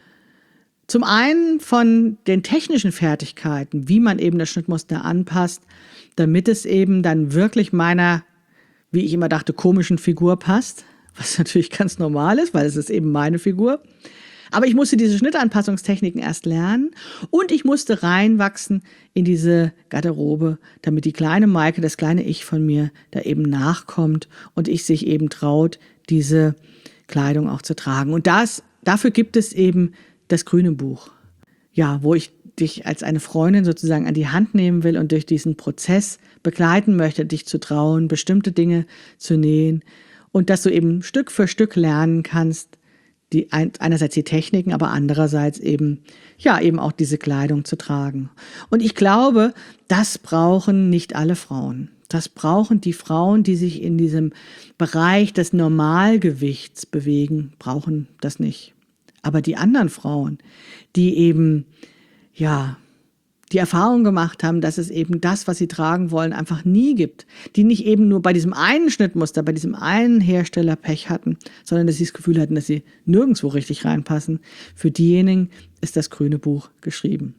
Zum einen von den technischen Fertigkeiten, wie man eben das Schnittmuster anpasst, damit es eben dann wirklich meiner, wie ich immer dachte, komischen Figur passt, was natürlich ganz normal ist, weil es ist eben meine Figur. Aber ich musste diese Schnittanpassungstechniken erst lernen und ich musste reinwachsen in diese Garderobe, damit die kleine Maike, das kleine Ich von mir, da eben nachkommt und ich sich eben traut, diese Kleidung auch zu tragen. Und das, dafür gibt es eben das grüne Buch, ja, wo ich dich als eine Freundin sozusagen an die Hand nehmen will und durch diesen Prozess begleiten möchte, dich zu trauen, bestimmte Dinge zu nähen und dass du eben Stück für Stück lernen kannst, die einerseits die Techniken, aber andererseits eben, ja, eben auch diese Kleidung zu tragen. Und ich glaube, das brauchen nicht alle Frauen. Das brauchen die Frauen, die sich in diesem Bereich des Normalgewichts bewegen, brauchen das nicht. Aber die anderen Frauen, die eben, ja, die Erfahrung gemacht haben, dass es eben das, was sie tragen wollen, einfach nie gibt. Die nicht eben nur bei diesem einen Schnittmuster, bei diesem einen Hersteller Pech hatten, sondern dass sie das Gefühl hatten, dass sie nirgendwo richtig reinpassen. Für diejenigen ist das grüne Buch geschrieben.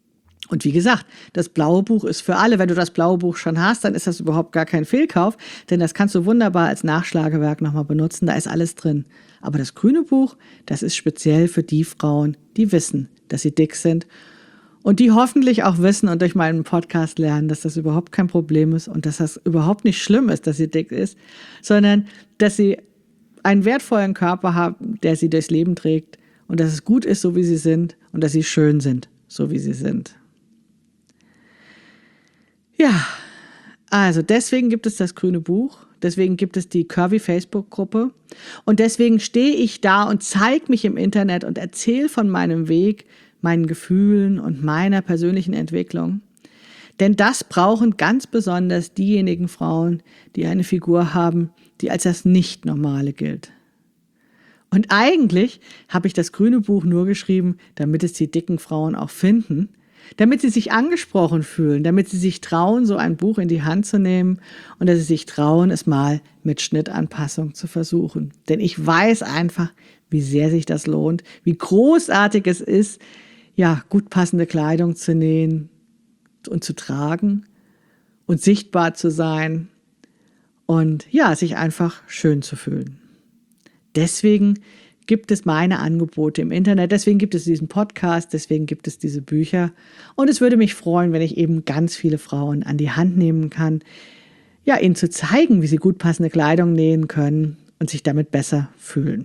Und wie gesagt, das blaue Buch ist für alle. Wenn du das blaue Buch schon hast, dann ist das überhaupt gar kein Fehlkauf, denn das kannst du wunderbar als Nachschlagewerk nochmal benutzen. Da ist alles drin. Aber das grüne Buch, das ist speziell für die Frauen, die wissen, dass sie dick sind und die hoffentlich auch wissen und durch meinen Podcast lernen, dass das überhaupt kein Problem ist und dass das überhaupt nicht schlimm ist, dass sie dick ist, sondern dass sie einen wertvollen Körper haben, der sie durchs Leben trägt und dass es gut ist, so wie sie sind und dass sie schön sind, so wie sie sind. Ja, also deswegen gibt es das grüne Buch, Deswegen gibt es die Curvy-Facebook-Gruppe. Und deswegen stehe ich da und zeige mich im Internet und erzähle von meinem Weg, meinen Gefühlen und meiner persönlichen Entwicklung. Denn das brauchen ganz besonders diejenigen Frauen, die eine Figur haben, die als das Nicht-Normale gilt. Und eigentlich habe ich das grüne Buch nur geschrieben, damit es die dicken Frauen auch finden, damit sie sich angesprochen fühlen, damit sie sich trauen, so ein Buch in die Hand zu nehmen und dass sie sich trauen, es mal mit Schnittanpassung zu versuchen. Denn ich weiß einfach, wie sehr sich das lohnt, wie großartig es ist, ja, gut passende Kleidung zu nähen und zu tragen und sichtbar zu sein und ja, sich einfach schön zu fühlen. Deswegen gibt es meine Angebote im Internet, deswegen gibt es diesen Podcast, deswegen gibt es diese Bücher und es würde mich freuen, wenn ich eben ganz viele Frauen an die Hand nehmen kann, ja, ihnen zu zeigen, wie sie gut passende Kleidung nähen können und sich damit besser fühlen.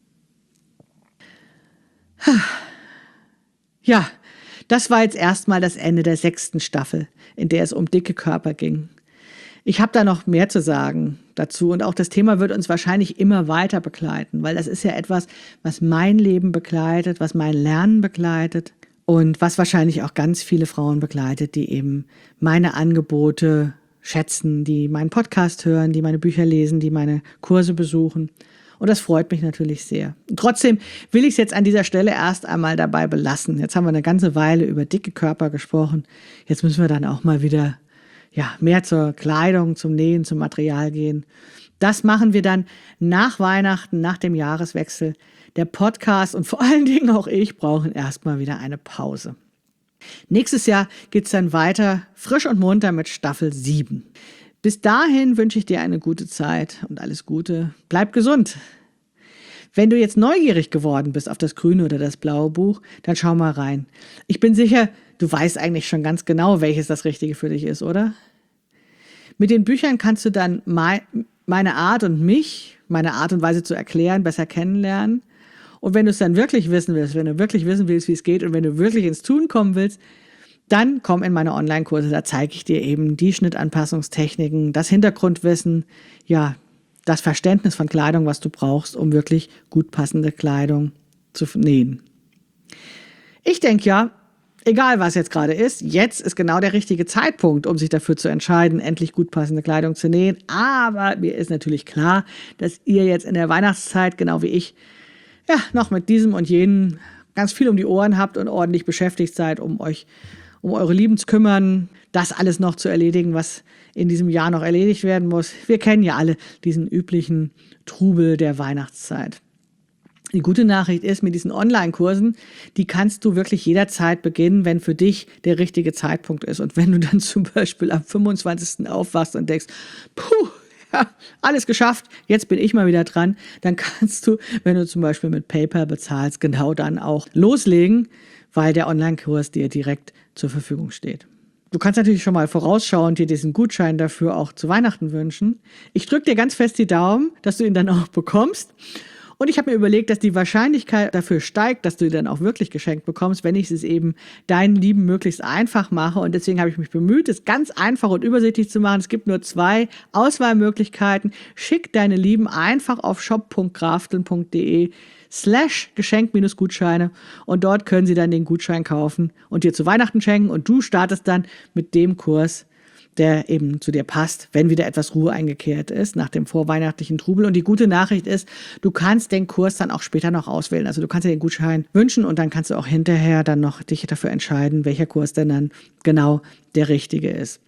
Ja, das war jetzt erstmal das Ende der sechsten Staffel, in der es um dicke Körper ging. Ich habe da noch mehr zu sagen dazu und auch das Thema wird uns wahrscheinlich immer weiter begleiten, weil das ist ja etwas, was mein Leben begleitet, was mein Lernen begleitet und was wahrscheinlich auch ganz viele Frauen begleitet, die eben meine Angebote schätzen, die meinen Podcast hören, die meine Bücher lesen, die meine Kurse besuchen. Und das freut mich natürlich sehr. Und trotzdem will ich es jetzt an dieser Stelle erst einmal dabei belassen. Jetzt haben wir eine ganze Weile über dicke Körper gesprochen. Jetzt müssen wir dann auch mal wieder ja, mehr zur Kleidung, zum Nähen, zum Material gehen. Das machen wir dann nach Weihnachten, nach dem Jahreswechsel. Der Podcast und vor allen Dingen auch ich brauchen erstmal wieder eine Pause. Nächstes Jahr geht's dann weiter frisch und munter mit Staffel sieben. Bis dahin wünsche ich dir eine gute Zeit und alles Gute. Bleib gesund. Wenn du jetzt neugierig geworden bist auf das grüne oder das blaue Buch, dann schau mal rein. Ich bin sicher, du weißt eigentlich schon ganz genau, welches das Richtige für dich ist, oder? Mit den Büchern kannst du dann meine Art und mich, meine Art und Weise zu erklären, besser kennenlernen. Und wenn du es dann wirklich wissen willst, wenn du wirklich wissen willst, wie es geht und wenn du wirklich ins Tun kommen willst, dann komm in meine Online-Kurse, da zeige ich dir eben die Schnittanpassungstechniken, das Hintergrundwissen, ja, das Verständnis von Kleidung, was du brauchst, um wirklich gut passende Kleidung zu nähen. Ich denke ja, egal was jetzt gerade ist, jetzt ist genau der richtige Zeitpunkt, um sich dafür zu entscheiden, endlich gut passende Kleidung zu nähen. Aber mir ist natürlich klar, dass ihr jetzt in der Weihnachtszeit, genau wie ich, ja, noch mit diesem und jenem ganz viel um die Ohren habt und ordentlich beschäftigt seid, um euch um eure Lieben zu kümmern, das alles noch zu erledigen, was in diesem Jahr noch erledigt werden muss. Wir kennen ja alle diesen üblichen Trubel der Weihnachtszeit. Die gute Nachricht ist, mit diesen Online-Kursen, die kannst du wirklich jederzeit beginnen, wenn für dich der richtige Zeitpunkt ist. Und wenn du dann zum Beispiel am fünfundzwanzigsten aufwachst und denkst, puh, ja, alles geschafft, jetzt bin ich mal wieder dran, dann kannst du, wenn du zum Beispiel mit PayPal bezahlst, genau dann auch loslegen, weil der Online-Kurs dir direkt zur Verfügung steht. Du kannst natürlich schon mal vorausschauend dir diesen Gutschein dafür auch zu Weihnachten wünschen. Ich drücke dir ganz fest die Daumen, dass du ihn dann auch bekommst. Und ich habe mir überlegt, dass die Wahrscheinlichkeit dafür steigt, dass du ihn dann auch wirklich geschenkt bekommst, wenn ich es eben deinen Lieben möglichst einfach mache. Und deswegen habe ich mich bemüht, es ganz einfach und übersichtlich zu machen. Es gibt nur zwei Auswahlmöglichkeiten. Schick deine Lieben einfach auf shop punkt grafteln punkt de slash Geschenk-Gutscheine und dort können sie dann den Gutschein kaufen und dir zu Weihnachten schenken und du startest dann mit dem Kurs, der eben zu dir passt, wenn wieder etwas Ruhe eingekehrt ist nach dem vorweihnachtlichen Trubel. Und die gute Nachricht ist, du kannst den Kurs dann auch später noch auswählen. Also du kannst dir den Gutschein wünschen und dann kannst du auch hinterher dann noch dich dafür entscheiden, welcher Kurs denn dann genau der richtige ist.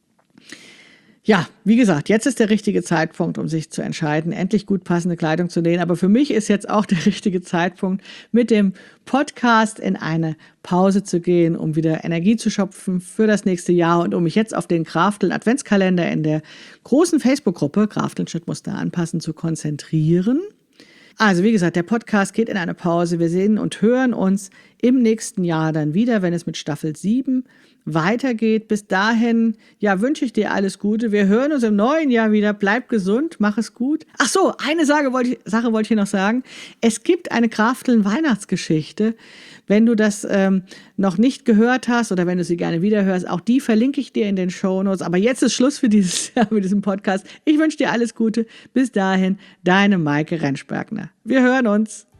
Ja, wie gesagt, jetzt ist der richtige Zeitpunkt, um sich zu entscheiden, endlich gut passende Kleidung zu nähen. Aber für mich ist jetzt auch der richtige Zeitpunkt, mit dem Podcast in eine Pause zu gehen, um wieder Energie zu schöpfen für das nächste Jahr und um mich jetzt auf den Grafteln Adventskalender in der großen Facebook-Gruppe Grafteln Schnittmuster anpassen zu konzentrieren. Also wie gesagt, der Podcast geht in eine Pause. Wir sehen und hören uns im nächsten Jahr dann wieder, wenn es mit Staffel sieben weitergeht. Bis dahin, ja, wünsche ich dir alles Gute. Wir hören uns im neuen Jahr wieder. Bleib gesund, mach es gut. Ach so, eine Sache wollte ich, Sache wollte ich hier noch sagen. Es gibt eine Krafteln-Weihnachtsgeschichte. Wenn du das ähm, noch nicht gehört hast oder wenn du sie gerne wiederhörst, auch die verlinke ich dir in den Shownotes. Aber jetzt ist Schluss für dieses Jahr mit diesem Podcast. Ich wünsche dir alles Gute. Bis dahin, deine Maike Rentschbergner. Wir hören uns.